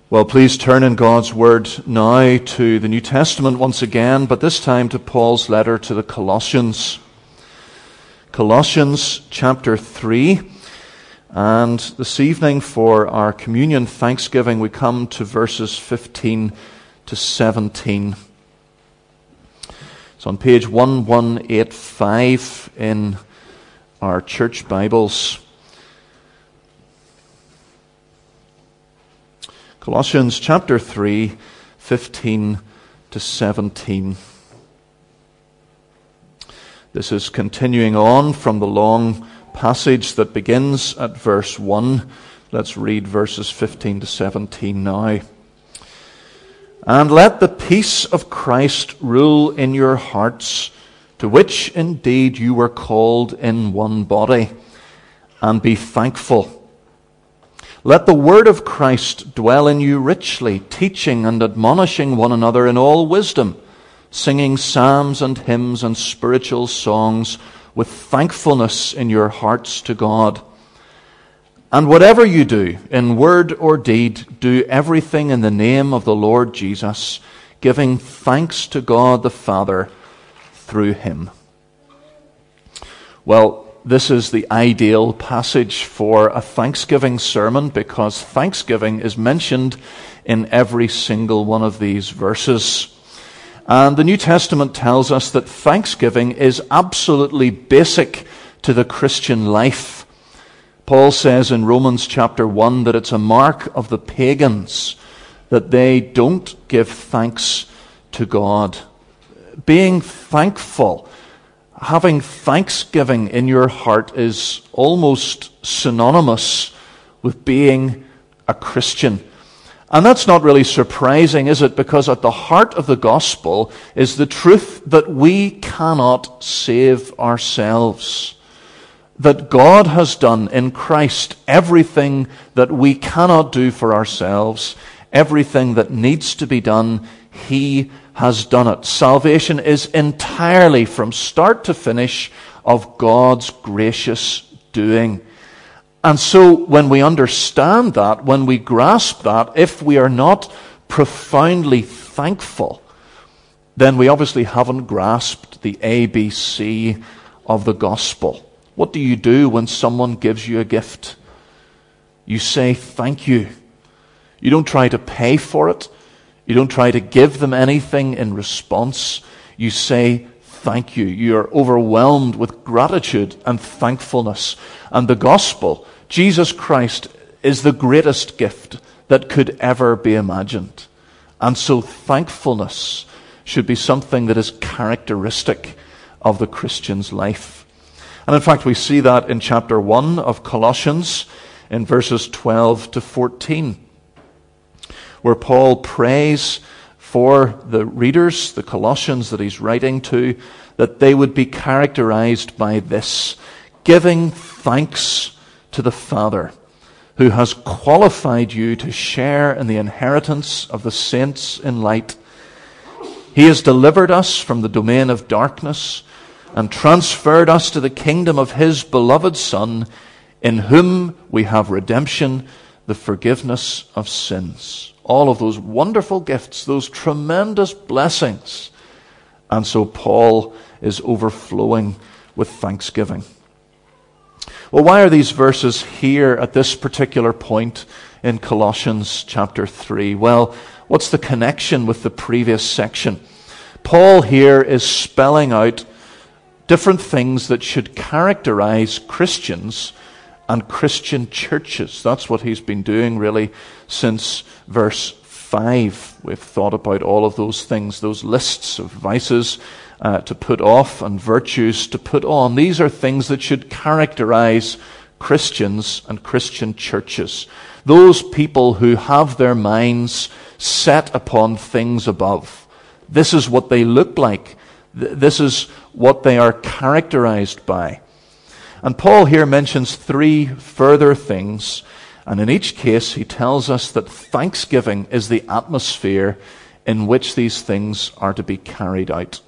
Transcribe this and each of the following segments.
Well, please turn in God's Word now to the New Testament once again, but this time to Paul's letter to the Colossians. Colossians chapter 3. And this evening for our communion thanksgiving, we come to verses 15 to 17. It's on page 1185 in our church Bibles. Colossians chapter 3, 15 to 17. This is continuing on from the long passage that begins at verse 1. Let's read verses 15 to 17 now. And let the peace of Christ rule in your hearts, to which indeed you were called in one body, and be thankful. Let the word of Christ dwell in you richly, teaching and admonishing one another in all wisdom, singing psalms and hymns and spiritual songs with thankfulness in your hearts to God. And whatever you do, in word or deed, do everything in the name of the Lord Jesus, giving thanks to God the Father through him. Well, this is the ideal passage for a Thanksgiving sermon because Thanksgiving is mentioned in every single one of these verses. And the New Testament tells us that Thanksgiving is absolutely basic to the Christian life. Paul says in Romans chapter 1 that it's a mark of the pagans that they don't give thanks to God. Being thankful, having thanksgiving in your heart is almost synonymous with being a Christian. And that's not really surprising, is it? Because at the heart of the gospel is the truth that we cannot save ourselves. That God has done in Christ everything that we cannot do for ourselves. Everything that needs to be done, He has done it. Salvation is entirely, from start to finish, of God's gracious doing. And so when we understand that, when we grasp that, if we are not profoundly thankful, then we obviously haven't grasped the ABC of the gospel. What do you do when someone gives you a gift? You say thank you. You don't try to pay for it. You don't try to give them anything in response. You say thank you. You are overwhelmed with gratitude and thankfulness. And the gospel, Jesus Christ, is the greatest gift that could ever be imagined. And so thankfulness should be something that is characteristic of the Christian's life. And in fact, we see that in chapter 1 of Colossians in verses 12 to 14. Where Paul prays for the readers, the Colossians that he's writing to, that they would be characterized by this: giving thanks to the Father, who has qualified you to share in the inheritance of the saints in light. He has delivered us from the domain of darkness and transferred us to the kingdom of His beloved Son, in whom we have redemption, the forgiveness of sins. All of those wonderful gifts, those tremendous blessings. And so Paul is overflowing with thanksgiving. Well, why are these verses here at this particular point in Colossians chapter 3? Well, what's the connection with the previous section? Paul here is spelling out different things that should characterize Christians and Christian churches. That's what he's been doing really since verse 5. We've thought about all of those things, those lists of vices to put off and virtues to put on. These are things that should characterize Christians and Christian churches. Those people who have their minds set upon things above. This is what they look like. This is what they are characterized by. And Paul here mentions three further things, and in each case he tells us that thanksgiving is the atmosphere in which these things are to be carried out.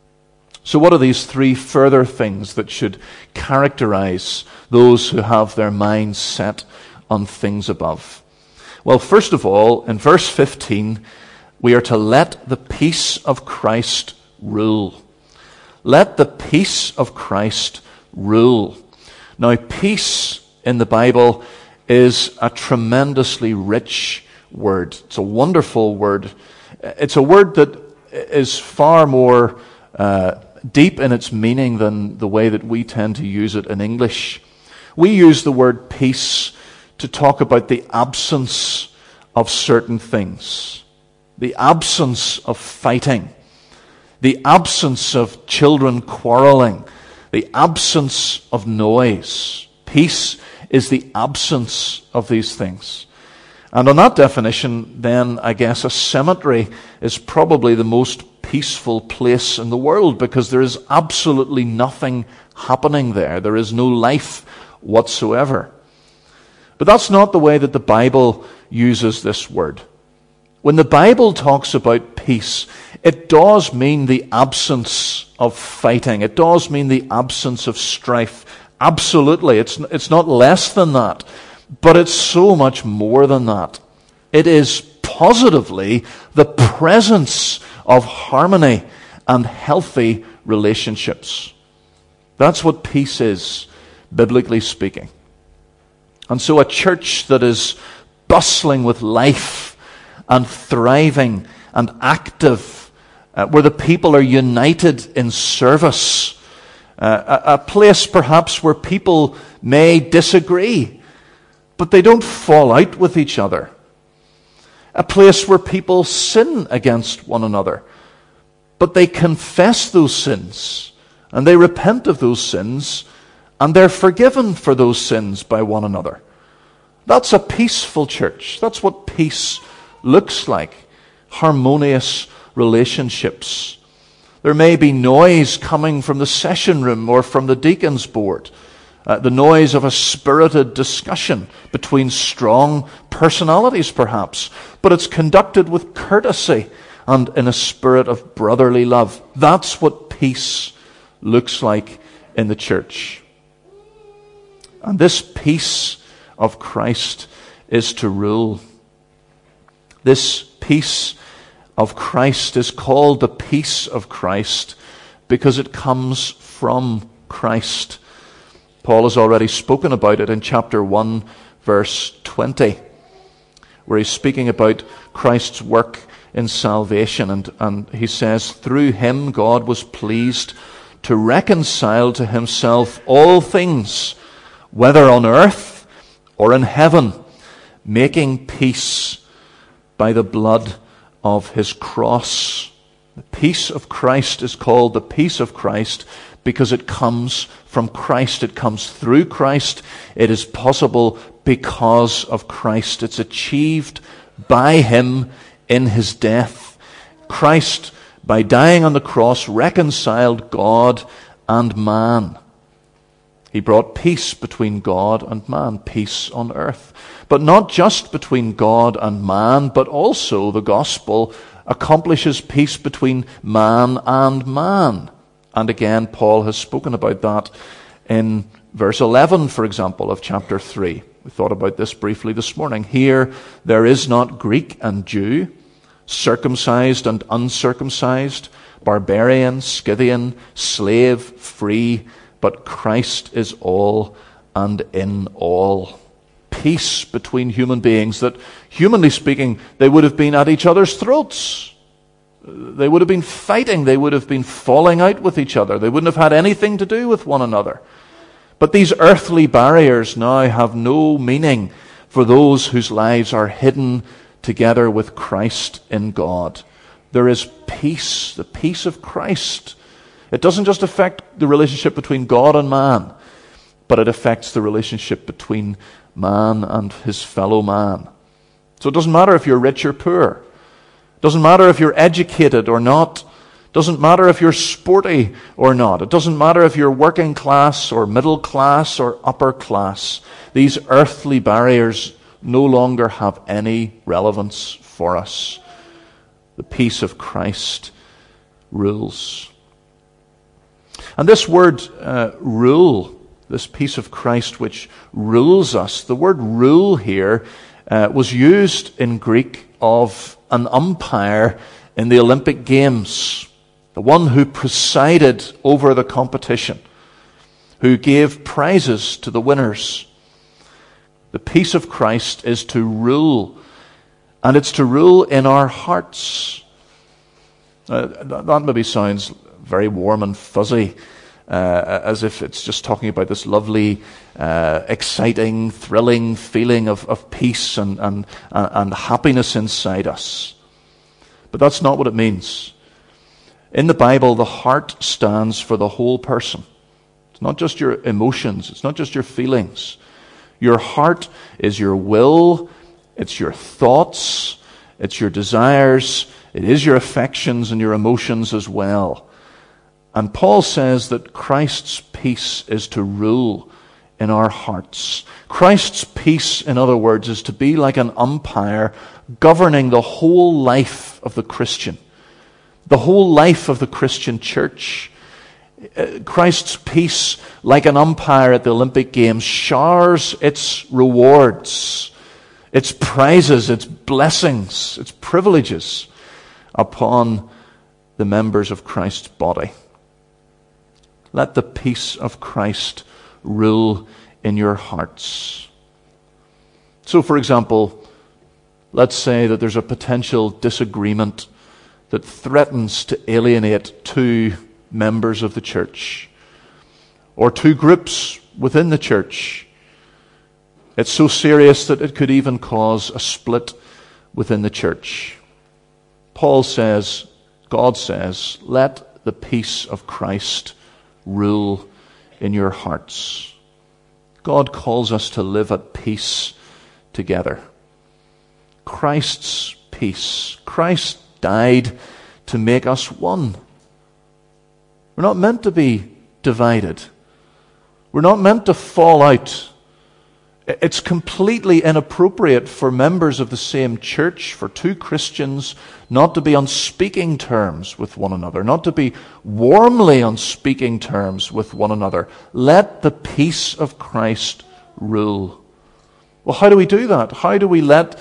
So what are these three further things that should characterize those who have their minds set on things above? Well, first of all, in verse 15, we are to let the peace of Christ rule. Let the peace of Christ rule. Now, peace in the Bible is a tremendously rich word. It's a wonderful word. It's a word that is far more deep in its meaning than the way that we tend to use it in English. We use the word peace to talk about the absence of certain things, the absence of fighting, the absence of children quarreling, the absence of noise. Peace is the absence of these things. And on that definition, then, I guess a cemetery is probably the most peaceful place in the world, because there is absolutely nothing happening there. There is no life whatsoever. But that's not the way that the Bible uses this word. When the Bible talks about peace, it does mean the absence of fighting. It does mean the absence of strife. Absolutely. It's not less than that. But it's so much more than that. It is positively the presence of harmony and healthy relationships. That's what peace is, biblically speaking. And so a church that is bustling with life and thriving and active, where the people are united in service, a place perhaps where people may disagree, but they don't fall out with each other. A place where people sin against one another, but they confess those sins, and they repent of those sins, and they're forgiven for those sins by one another. That's a peaceful church. That's what peace looks like. Harmonious relationships. There may be noise coming from the session room or from the deacon's board. The noise of a spirited discussion between strong personalities, perhaps. But it's conducted with courtesy and in a spirit of brotherly love. That's what peace looks like in the church. And this peace of Christ is to rule. This peace of Christ is called the peace of Christ because it comes from Christ. Paul has already spoken about it in chapter 1, verse 20, where he's speaking about Christ's work in salvation. And he says, through him God was pleased to reconcile to himself all things, whether on earth or in heaven, making peace by the blood of his cross. The peace of Christ is called the peace of Christ because it comes from Christ. It comes through Christ. It is possible because of Christ. It's achieved by him in his death. Christ, by dying on the cross, reconciled God and man. He brought peace between God and man, peace on earth. But not just between God and man, but also the gospel accomplishes peace between man and man. And again, Paul has spoken about that in verse 11, for example, of chapter 3. We thought about this briefly this morning. Here, there is not Greek and Jew, circumcised and uncircumcised, barbarian, Scythian, slave, free, but Christ is all and in all. Peace between human beings that, humanly speaking, they would have been at each other's throats. They would have been fighting. They would have been falling out with each other. They wouldn't have had anything to do with one another. But these earthly barriers now have no meaning for those whose lives are hidden together with Christ in God. There is peace, the peace of Christ. It doesn't just affect the relationship between God and man, but it affects the relationship between man and his fellow man. So it doesn't matter if you're rich or poor. It doesn't matter if you're educated or not. It doesn't matter if you're sporty or not. It doesn't matter if you're working class or middle class or upper class. These earthly barriers no longer have any relevance for us. The peace of Christ rules. And this word rule, this peace of Christ which rules us, the word rule here was used in Greek of an umpire in the Olympic Games, the one who presided over the competition, who gave prizes to the winners. The peace of Christ is to rule, and it's to rule in our hearts. That maybe sounds very warm and fuzzy, as if it's just talking about this lovely, exciting, thrilling feeling of peace and happiness inside us. But that's not what it means. In the Bible, the heart stands for the whole person. It's not just your emotions. It's not just your feelings. Your heart is your will. It's your thoughts. It's your desires. It is your affections and your emotions as well. And Paul says that Christ's peace is to rule in our hearts. Christ's peace, in other words, is to be like an umpire governing the whole life of the Christian, the whole life of the Christian church. Christ's peace, like an umpire at the Olympic Games, showers its rewards, its prizes, its blessings, its privileges upon the members of Christ's body. Let the peace of Christ rule in your hearts. So, for example, let's say that there's a potential disagreement that threatens to alienate two members of the church, or two groups within the church. It's so serious that it could even cause a split within the church. Paul says, God says, let the peace of Christ rule in your hearts. God calls us to live at peace together. Christ's peace. Christ died to make us one. We're not meant to be divided. We're not meant to fall out. It's completely inappropriate for members of the same church, for two Christians, not to be on speaking terms with one another, not to be warmly on speaking terms with one another. Let the peace of Christ rule. Well, how do we do that? How do we let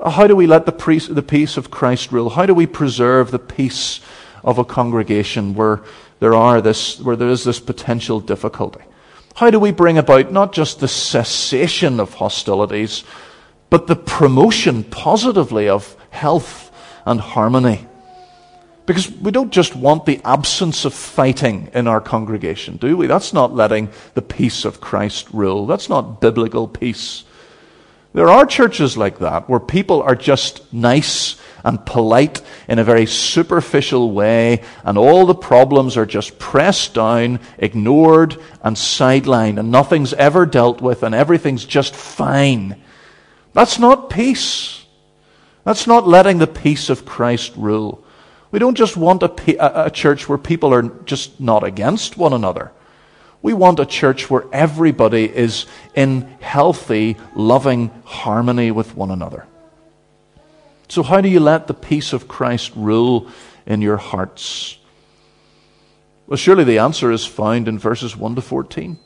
the peace of Christ rule? How do we preserve the peace of a congregation where there is this potential difficulty? How do we bring about not just the cessation of hostilities, but the promotion positively of health and harmony? Because we don't just want the absence of fighting in our congregation, do we? That's not letting the peace of Christ rule. That's not biblical peace. There are churches like that, where people are just nice and polite in a very superficial way, and all the problems are just pressed down, ignored, and sidelined, and nothing's ever dealt with, and everything's just fine. That's not peace. That's not letting the peace of Christ rule. We don't just want a church where people are just not against one another. We want a church where everybody is in healthy, loving harmony with one another. So how do you let the peace of Christ rule in your hearts? Well, surely the answer is found in verses 1 to 14.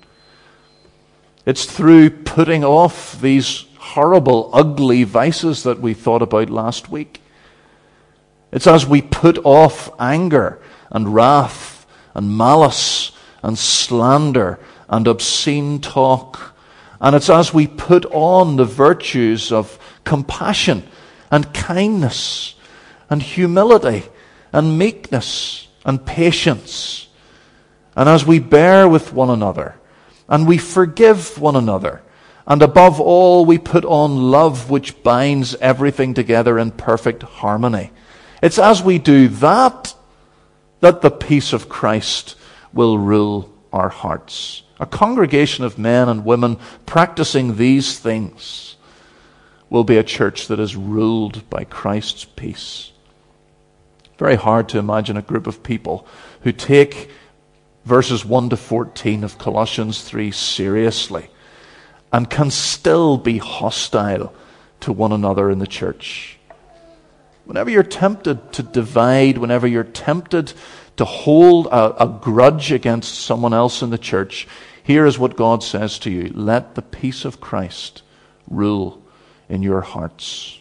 It's through putting off these horrible, ugly vices that we thought about last week. It's as we put off anger and wrath and malice and slander and obscene talk. And it's as we put on the virtues of compassion and kindness and humility and meekness and patience. And as we bear with one another and we forgive one another, and above all we put on love, which binds everything together in perfect harmony. It's as we do that the peace of Christ will rule our hearts. A congregation of men and women practicing these things will be a church that is ruled by Christ's peace. Very hard to imagine a group of people who take verses 1 to 14 of Colossians 3 seriously and can still be hostile to one another in the church. Whenever you're tempted to divide, whenever you're tempted to hold a grudge against someone else in the church, here is what God says to you: let the peace of Christ rule in your hearts.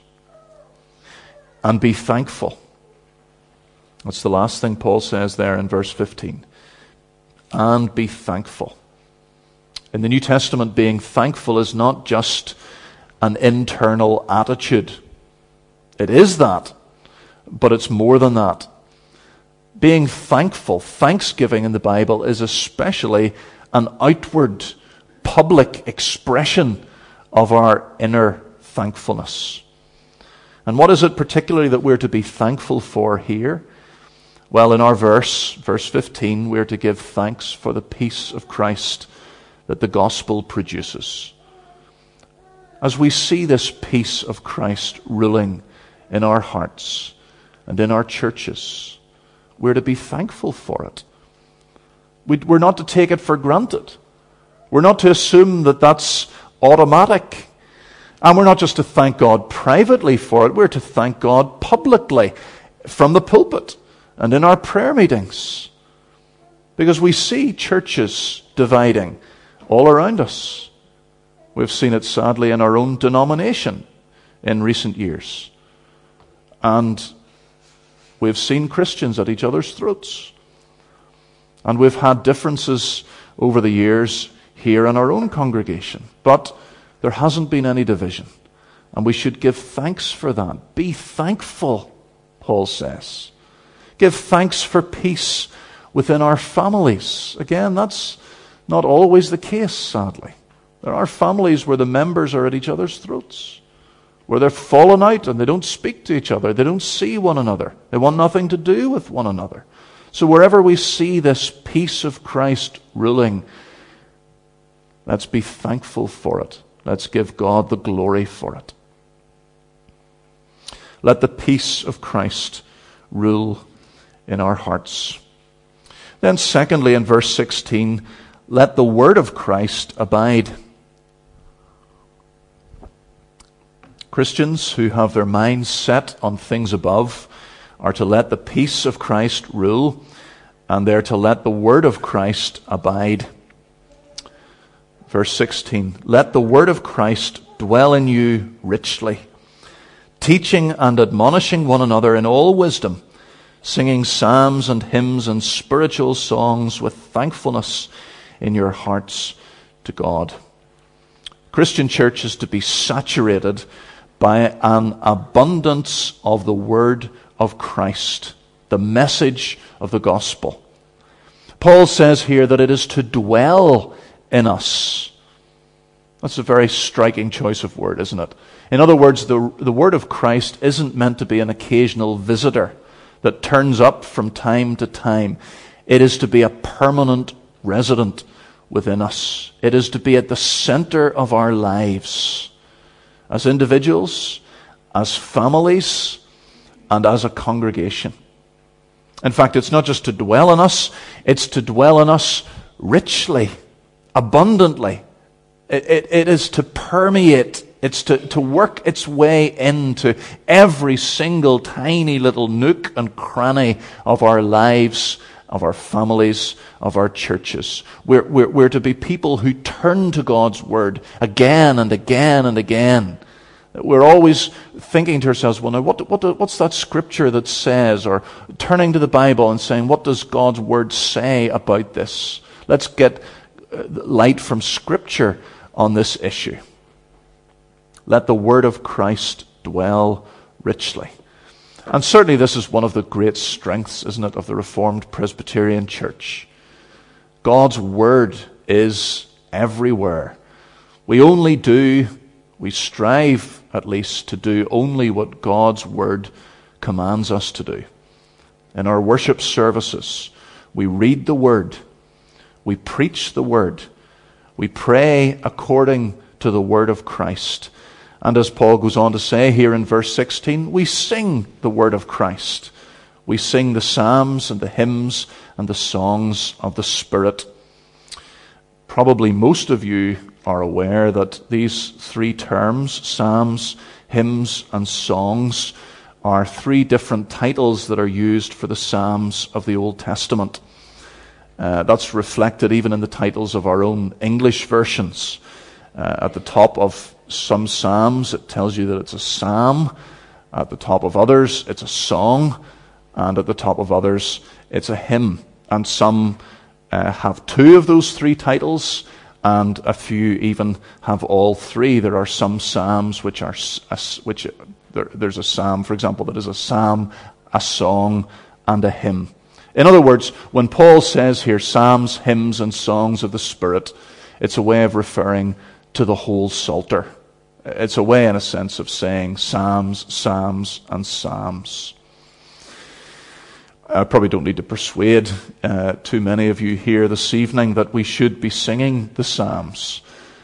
And be thankful. That's the last thing Paul says there in verse 15. And be thankful. In the New Testament, being thankful is not just an internal attitude. It is that, but it's more than that. Being thankful, thanksgiving in the Bible is especially an outward, public expression of our inner thankfulness. And what is it particularly that we're to be thankful for here? Well, in our verse 15, we're to give thanks for the peace of Christ that the gospel produces. As we see this peace of Christ ruling in our hearts and in our churches, we're to be thankful for it. We're not to take it for granted. We're not to assume that that's automatic. And we're not just to thank God privately for it. We're to thank God publicly from the pulpit and in our prayer meetings. Because we see churches dividing all around us. We've seen it sadly in our own denomination in recent years. And we've seen Christians at each other's throats. And we've had differences over the years here in our own congregation. But there hasn't been any division. And we should give thanks for that. Be thankful, Paul says. Give thanks for peace within our families. Again, that's not always the case, sadly. There are families where the members are at each other's throats, where they're fallen out and they don't speak to each other. They don't see one another. They want nothing to do with one another. So wherever we see this peace of Christ ruling, let's be thankful for it. Let's give God the glory for it. Let the peace of Christ rule in our hearts. Then secondly, in verse 16, let the word of Christ abide. Christians who have their minds set on things above are to let the peace of Christ rule, and they're to let the word of Christ abide. Verse 16, let the word of Christ dwell in you richly, teaching and admonishing one another in all wisdom, singing psalms and hymns and spiritual songs with thankfulness in your hearts to God. Christian church is to be saturated by an abundance of the word of Christ, the message of the gospel. Paul says here that it is to dwell in us. That's a very striking choice of word, isn't it? In other words, the word of Christ isn't meant to be an occasional visitor that turns up from time to time. It is to be a permanent resident within us. It is to be at the center of our lives as individuals, as families, and as a congregation. In fact, it's not just to dwell in us, it's to dwell in us richly, abundantly. It is to permeate, it's to work its way into every single tiny little nook and cranny of our lives, of our families, of our churches. We're to be people who turn to God's word again and again and again. We're always thinking to ourselves, well, now, what's that scripture that says? Or turning to the Bible and saying, what does God's word say about this? Let's get light from scripture on this issue. Let the word of Christ dwell richly. And certainly this is one of the great strengths, isn't it, of the Reformed Presbyterian Church. God's word is everywhere. We strive at least to do only what God's word commands us to do. In our worship services, we read the word, we preach the word, we pray according to the word of Christ. And as Paul goes on to say here in verse 16, we sing the word of Christ. We sing the psalms and the hymns and the songs of the Spirit. Probably most of you are aware that these three terms, psalms, hymns, and songs, are three different titles that are used for the psalms of the Old Testament. That's reflected even in the titles of our own English versions. At the top of some psalms, it tells you that it's a psalm. At the top of others, it's a song. And at the top of others, it's a hymn. And some have two of those three titles, and a few even have all three. There are some psalms which are there's a psalm, for example, that is a psalm, a song, and a hymn. In other words, when Paul says here psalms, hymns, and songs of the Spirit, it's a way of referring to the whole Psalter. It's a way, in a sense, of saying psalms, psalms, and psalms. I probably don't need to persuade too many of you here this evening that we should be singing the psalms.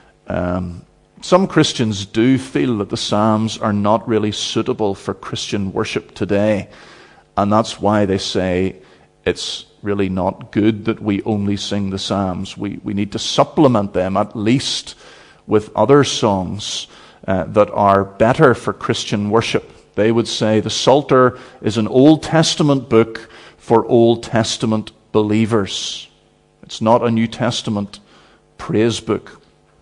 Some Christians do feel that the psalms are not really suitable for Christian worship today, and that's why they say it's really not good that we only sing the psalms. We need to supplement them at least with other songs that are better for Christian worship. They would say the Psalter is an Old Testament book for Old Testament believers. It's not a New Testament praise book.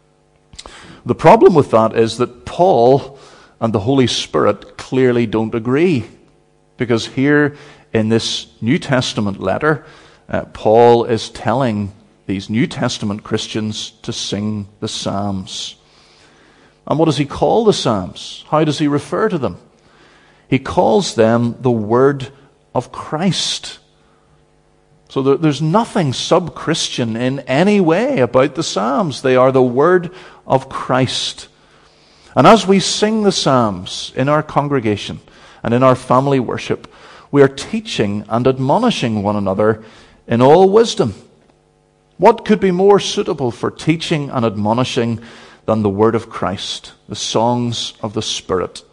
The problem with that is that Paul and the Holy Spirit clearly don't agree. Because here in this New Testament letter, Paul is telling these New Testament Christians to sing the Psalms. And what does he call the Psalms? How does he refer to them? He calls them the Word of Christ. So there's nothing sub-Christian in any way about the Psalms. They are the Word of Christ. And as we sing the Psalms in our congregation and in our family worship, we are teaching and admonishing one another in all wisdom. What could be more suitable for teaching and admonishing than the Word of Christ, the songs of the Spirit?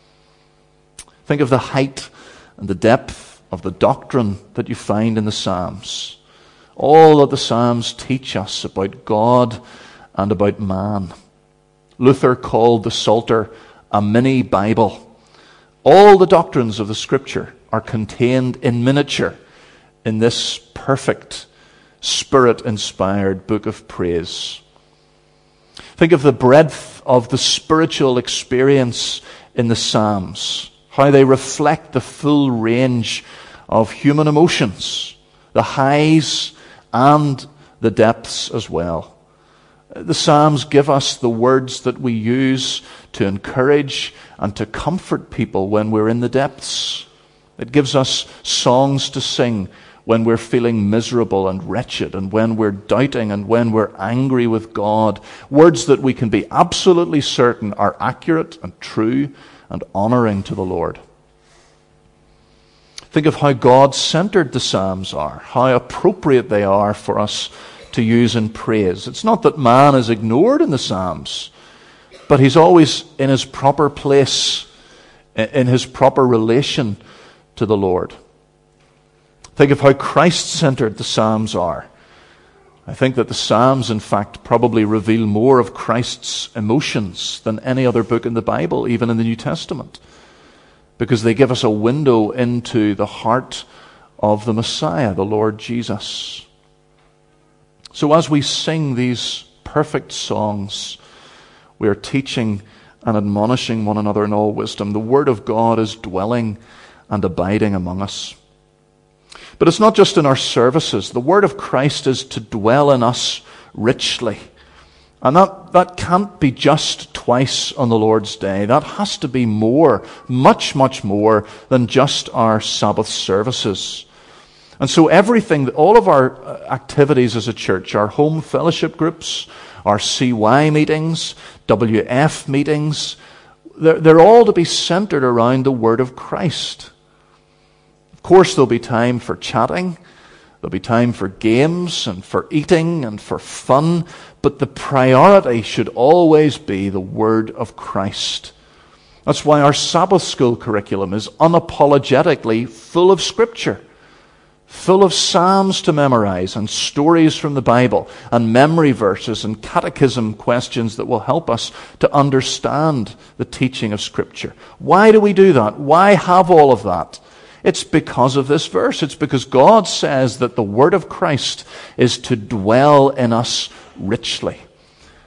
Think of the height and the depth of the doctrine that you find in the Psalms. All that the Psalms teach us about God and about man. Luther called the Psalter a mini Bible. All the doctrines of the Scripture are contained in miniature in this perfect, Spirit-inspired book of praise. Think of the breadth of the spiritual experience in the Psalms, how they reflect the full range of human emotions, the highs and the depths as well. The Psalms give us the words that we use to encourage and to comfort people when we're in the depths. It gives us songs to sing when we're feeling miserable and wretched, and when we're doubting, and when we're angry with God. Words that we can be absolutely certain are accurate and true and honoring to the Lord. Think of how God-centered the Psalms are, how appropriate they are for us to use in praise. It's not that man is ignored in the Psalms, but he's always in his proper place, in his proper relation to the Lord. Think of how Christ-centered the Psalms are. I think that the Psalms, in fact, probably reveal more of Christ's emotions than any other book in the Bible, even in the New Testament, because they give us a window into the heart of the Messiah, the Lord Jesus. So as we sing these perfect songs, we are teaching and admonishing one another in all wisdom. The Word of God is dwelling and abiding among us. But it's not just in our services. The Word of Christ is to dwell in us richly. And that can't be just twice on the Lord's Day. That has to be more, much, much more than just our Sabbath services. And so everything, all of our activities as a church, our home fellowship groups, our CY meetings, WF meetings, they're all to be centered around the Word of Christ. Of course, there'll be time for chatting, there'll be time for games and for eating and for fun, but the priority should always be the Word of Christ. That's why our Sabbath school curriculum is unapologetically full of Scripture, full of psalms to memorize and stories from the Bible and memory verses and catechism questions that will help us to understand the teaching of Scripture. Why do we do that? Why have all of that? It's because of this verse. It's because God says that the Word of Christ is to dwell in us richly.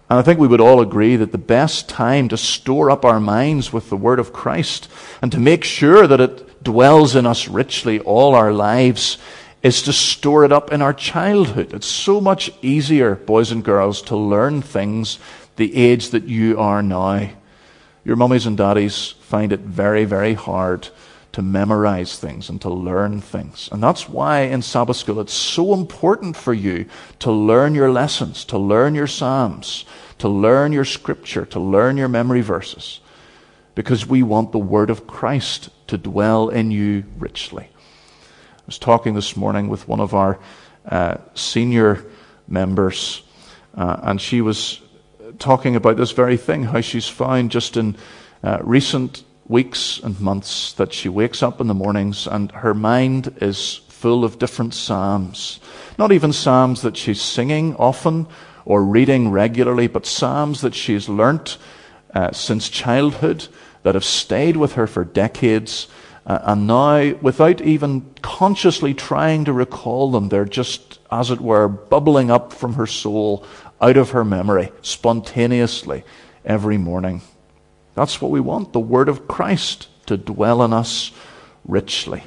And I think we would all agree that the best time to store up our minds with the Word of Christ and to make sure that it dwells in us richly all our lives is to store it up in our childhood. It's so much easier, boys and girls, to learn things the age that you are now. Your mummies and daddies find it very, very hard to memorize things and to learn things. And that's why in Sabbath school it's so important for you to learn your lessons, to learn your psalms, to learn your scripture, to learn your memory verses. Because we want the Word of Christ to dwell in you richly. I was talking this morning with one of our senior members, and she was talking about this very thing, how she's found just in recent weeks and months that she wakes up in the mornings and her mind is full of different psalms. Not even psalms that she's singing often or reading regularly, but psalms that she's learnt since childhood, that have stayed with her for decades, and now, without even consciously trying to recall them, they're just, as it were, bubbling up from her soul, out of her memory, spontaneously, every morning. That's what we want, the Word of Christ to dwell in us richly.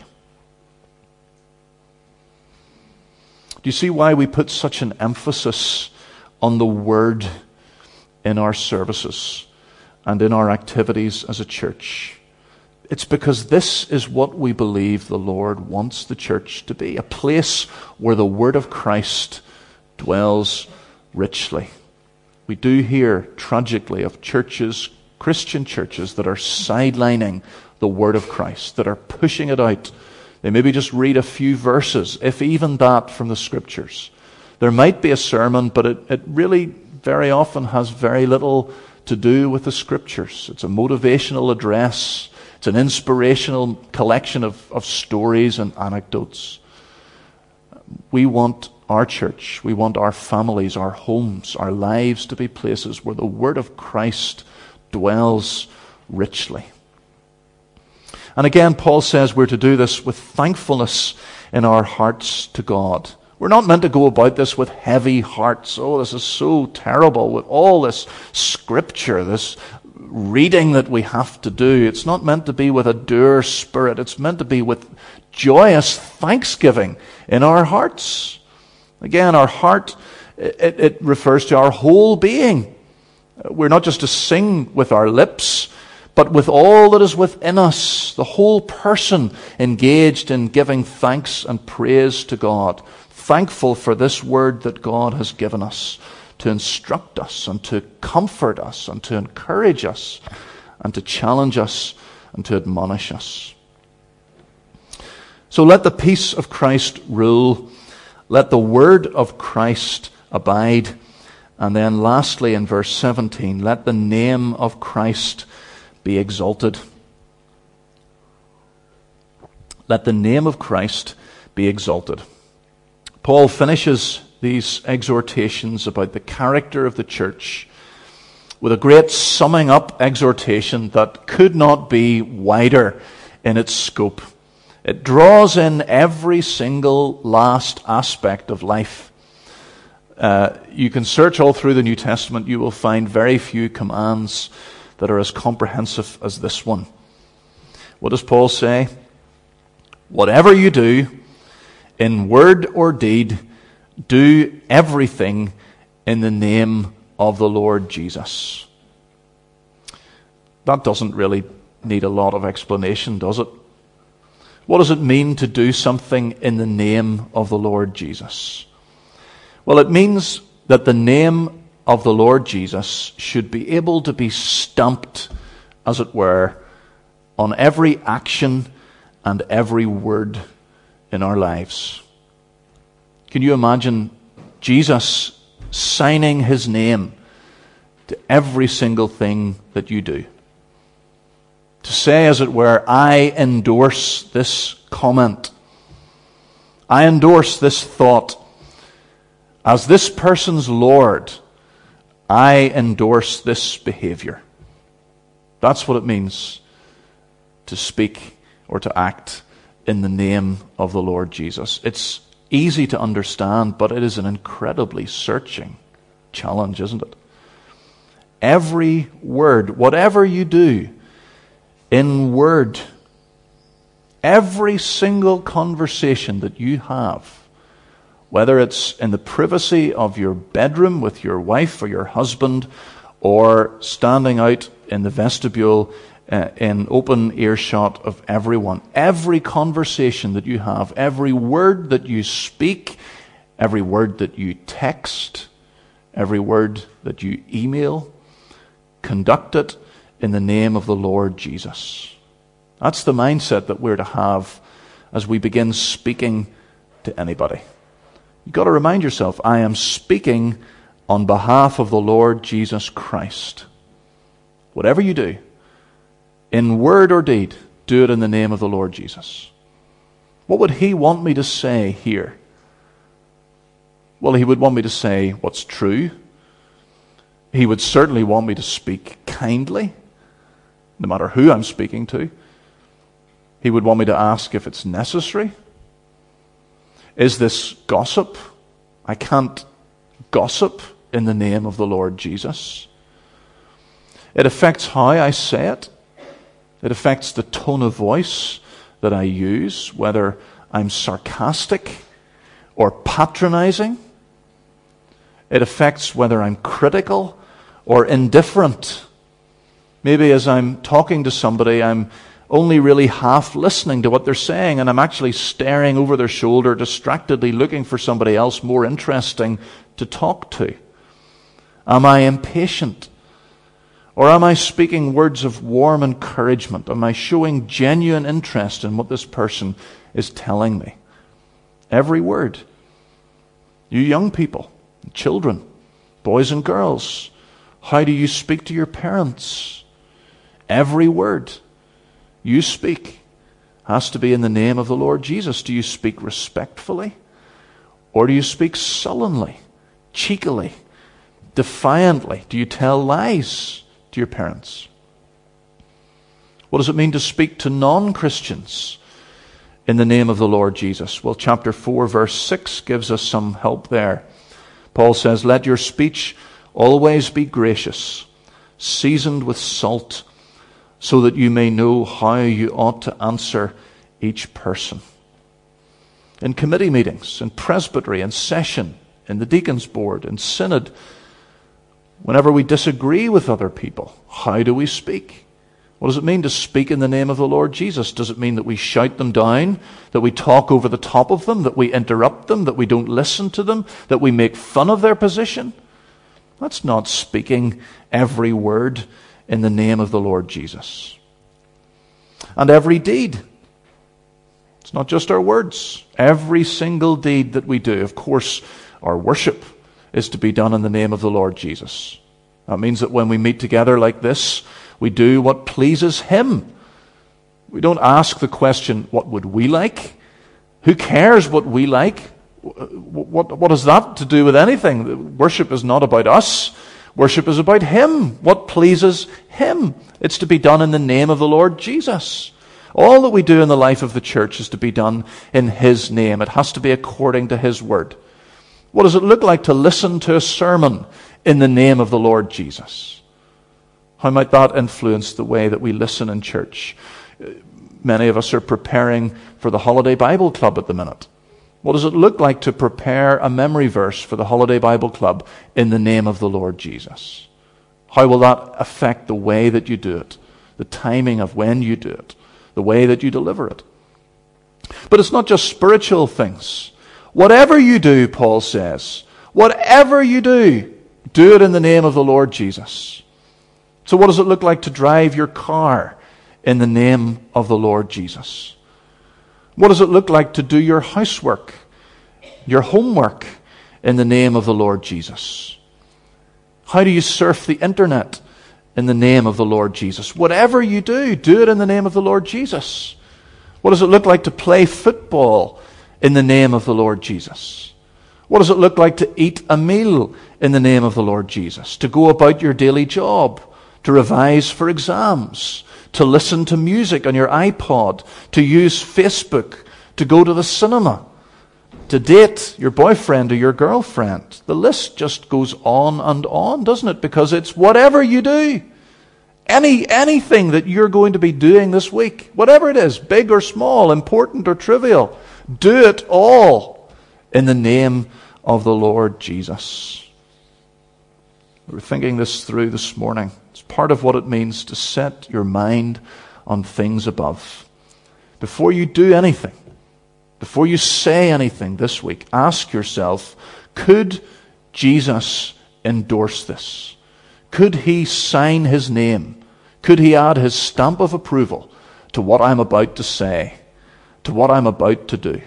Do you see why we put such an emphasis on the Word in our services and in our activities as a church? It's because this is what we believe the Lord wants the church to be, a place where the Word of Christ dwells richly. We do hear, tragically, of churches, Christian churches, that are sidelining the Word of Christ, that are pushing it out. They maybe just read a few verses, if even that, from the Scriptures. There might be a sermon, but it really very often has very little to do with the Scriptures. It's a motivational address. It's an inspirational collection of stories and anecdotes. We want our church, we want our families, our homes, our lives to be places where the Word of Christ dwells richly. And again, Paul says we're to do this with thankfulness in our hearts to God. We're not meant to go about this with heavy hearts. Oh, this is so terrible, with all this scripture, this reading that we have to do. It's not meant to be with a dour spirit. It's meant to be with joyous thanksgiving in our hearts. Again, our heart, it refers to our whole being. We're not just to sing with our lips, but with all that is within us, the whole person engaged in giving thanks and praise to God, thankful for this word that God has given us to instruct us and to comfort us and to encourage us and to challenge us and to admonish us. So let the peace of Christ rule. Let the word of Christ abide. And then lastly, in verse 17, let the name of Christ be exalted. Let the name of Christ be exalted. Paul finishes these exhortations about the character of the church with a great summing up exhortation that could not be wider in its scope. It draws in every single last aspect of life. You can search all through the New Testament. You will find very few commands that are as comprehensive as this one. What does Paul say? Whatever you do, in word or deed, do everything in the name of the Lord Jesus. That doesn't really need a lot of explanation, does it? What does it mean to do something in the name of the Lord Jesus? Well, it means that the name of the Lord Jesus should be able to be stamped, as it were, on every action and every word in our lives. Can you imagine Jesus signing his name to every single thing that you do? To say, as it were, I endorse this comment. I endorse this thought. As this person's Lord, I endorse this behavior. That's what it means to speak or to act in the name of the Lord Jesus. It's easy to understand, but it is an incredibly searching challenge, isn't it? every word, whatever you do, in word, every single conversation that you have, whether it's in the privacy of your bedroom with your wife or your husband, or standing out in the vestibule in open earshot of everyone, every conversation that you have, every word that you speak, every word that you text, every word that you email, conduct it in the name of the Lord Jesus. That's the mindset that we're to have as we begin speaking to anybody. You've got to remind yourself, I am speaking on behalf of the Lord Jesus Christ. Whatever you do, in word or deed, do it in the name of the Lord Jesus. What would he want me to say here? Well, he would want me to say what's true. He would certainly want me to speak kindly, no matter who I'm speaking to. He would want me to ask if it's necessary. Is this gossip? I can't gossip in the name of the Lord Jesus. It affects how I say it. It affects the tone of voice that I use, whether I'm sarcastic or patronizing. It affects whether I'm critical or indifferent. Maybe as I'm talking to somebody, I'm only really half listening to what they're saying, and I'm actually staring over their shoulder, distractedly looking for somebody else more interesting to talk to. Am I impatient? Or am I speaking words of warm encouragement? Am I showing genuine interest in what this person is telling me? Every word. You young people, children, boys and girls, how do you speak to your parents? Every word you speak has to be in the name of the Lord Jesus. Do you speak respectfully? Or do you speak sullenly, cheekily, defiantly? Do you tell lies to your parents? What does it mean to speak to non-Christians in the name of the Lord Jesus? Well, chapter 4, verse 6 gives us some help there. Paul says, "Let your speech always be gracious, seasoned with salt, so that you may know how you ought to answer each person." In committee meetings, in presbytery, in session, in the deacons' board, in synod, whenever we disagree with other people, how do we speak? What does it mean to speak in the name of the Lord Jesus? Does it mean that we shout them down, that we talk over the top of them, that we interrupt them, that we don't listen to them, that we make fun of their position? That's not speaking every word in the name of the Lord Jesus. And every deed. It's not just our words. Every single deed that we do. Of course, our worship is to be done in the name of the Lord Jesus. That means that when we meet together like this, we do what pleases him. We don't ask the question, what would we like? Who cares what we like? What has that to do with anything? Worship is not about us. Worship is about him. What pleases him? It's to be done in the name of the Lord Jesus. All that we do in the life of the church is to be done in his name. It has to be according to his word. What does it look like to listen to a sermon in the name of the Lord Jesus? How might that influence the way that we listen in church? Many of us are preparing for the Holiday Bible Club at the minute. What does it look like to prepare a memory verse for the Holiday Bible Club in the name of the Lord Jesus? How will that affect the way that you do it, the timing of when you do it, the way that you deliver it? But it's not just spiritual things. Whatever you do, Paul says, whatever you do it in the name of the Lord Jesus. So what does it look like to drive your car in the name of the Lord Jesus? What does it look like to do your housework, your homework in the name of the Lord Jesus? How do you surf the internet in the name of the Lord Jesus? Whatever you do it in the name of the Lord Jesus. What does it look like to play football in the name of the Lord Jesus? What does it look like to eat a meal in the name of the Lord Jesus? To go about your daily job, to revise for exams, to listen to music on your iPod, to use Facebook, to go to the cinema, to date your boyfriend or your girlfriend. The list just goes on and on, doesn't it? Because it's whatever you do. Anything that you're going to be doing this week, whatever it is, big or small, important or trivial, do it all in the name of the Lord Jesus. We're thinking this through this morning. It's part of what it means to set your mind on things above. Before you do anything, before you say anything this week, ask yourself, could Jesus endorse this? Could he sign his name? Could he add his stamp of approval to what I'm about to say, to what I'm about to do?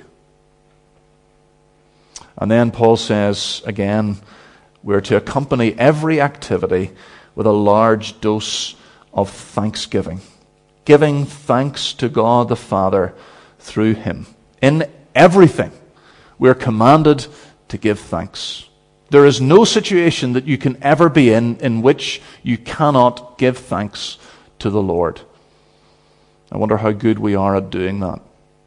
And then Paul says, again, we're to accompany every activity with a large dose of thanksgiving, giving thanks to God the Father through him. In everything, we're commanded to give thanks. There is no situation that you can ever be in which you cannot give thanks to the Lord. I wonder how good we are at doing that.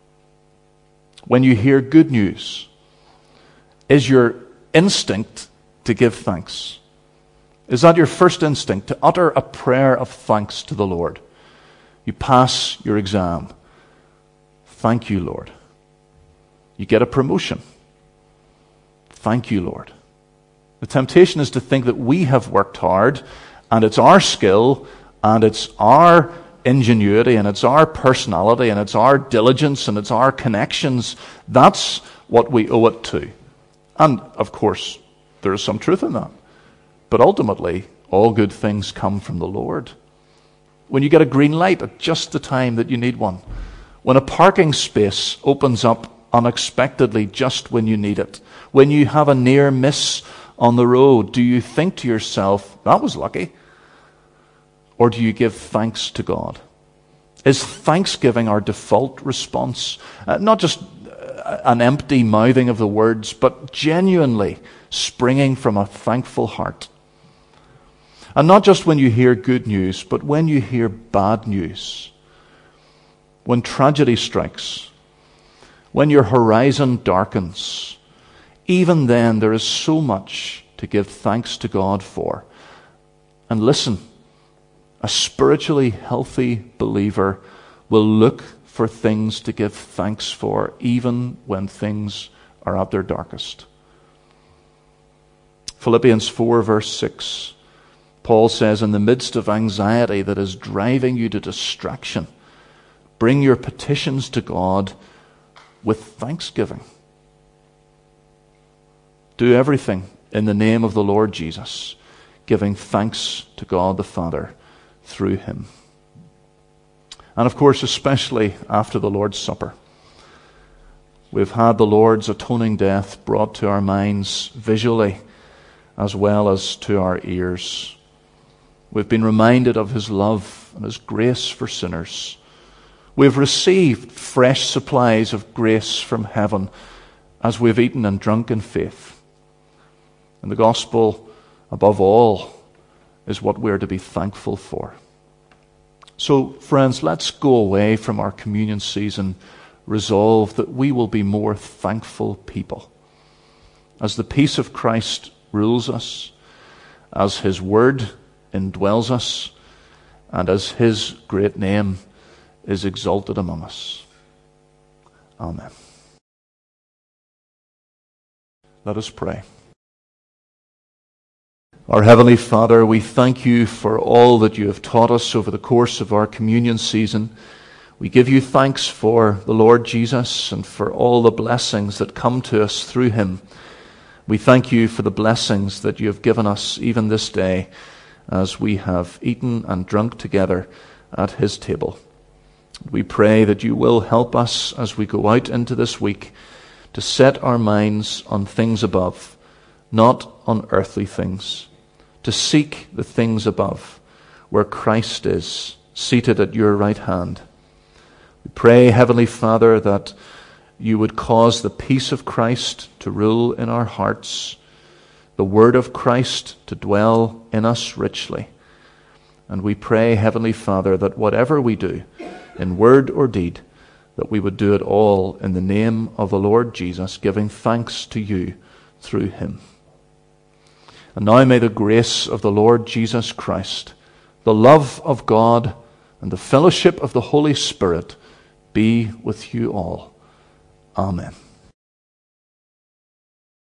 When you hear good news, is your instinct to give thanks? Is that your first instinct, to utter a prayer of thanks to the Lord? You pass your exam. Thank you, Lord. You get a promotion. Thank you, Lord. The temptation is to think that we have worked hard, and it's our skill, and it's our ingenuity, and it's our personality, and it's our diligence, and it's our connections. That's what we owe it to. And, of course, there is some truth in that. But ultimately, all good things come from the Lord. When you get a green light at just the time that you need one, when a parking space opens up unexpectedly just when you need it, when you have a near miss on the road, do you think to yourself, that was lucky? Or do you give thanks to God? Is thanksgiving our default response? Not just an empty mouthing of the words, but genuinely springing from a thankful heart. And not just when you hear good news, but when you hear bad news. When tragedy strikes, when your horizon darkens, even then there is so much to give thanks to God for. And listen, a spiritually healthy believer will look for things to give thanks for, even when things are at their darkest. Philippians 4 verse 6, Paul says, in the midst of anxiety that is driving you to distraction, bring your petitions to God with thanksgiving. Do everything in the name of the Lord Jesus, giving thanks to God the Father through him. And of course, especially after the Lord's Supper, we've had the Lord's atoning death brought to our minds visually as well as to our ears. We've been reminded of his love and his grace for sinners. We've received fresh supplies of grace from heaven as we've eaten and drunk in faith. And the gospel, above all, is what we're to be thankful for. So, friends, let's go away from our communion season resolved that we will be more thankful people. As the peace of Christ rules us, as his word indwells us, and as his great name is exalted among us. Amen. Let us pray. Our Heavenly Father, we thank you for all that you have taught us over the course of our communion season. We give you thanks for the Lord Jesus and for all the blessings that come to us through him. We thank you for the blessings that you have given us even this day as we have eaten and drunk together at his table. We pray that you will help us as we go out into this week to set our minds on things above, not on earthly things, to seek the things above, where Christ is, seated at your right hand. We pray, Heavenly Father, that you would cause the peace of Christ to rule in our hearts, the word of Christ to dwell in us richly. And we pray, Heavenly Father, that whatever we do, in word or deed, that we would do it all in the name of the Lord Jesus, giving thanks to you through him. And now may the grace of the Lord Jesus Christ, the love of God, and the fellowship of the Holy Spirit be with you all. Amen.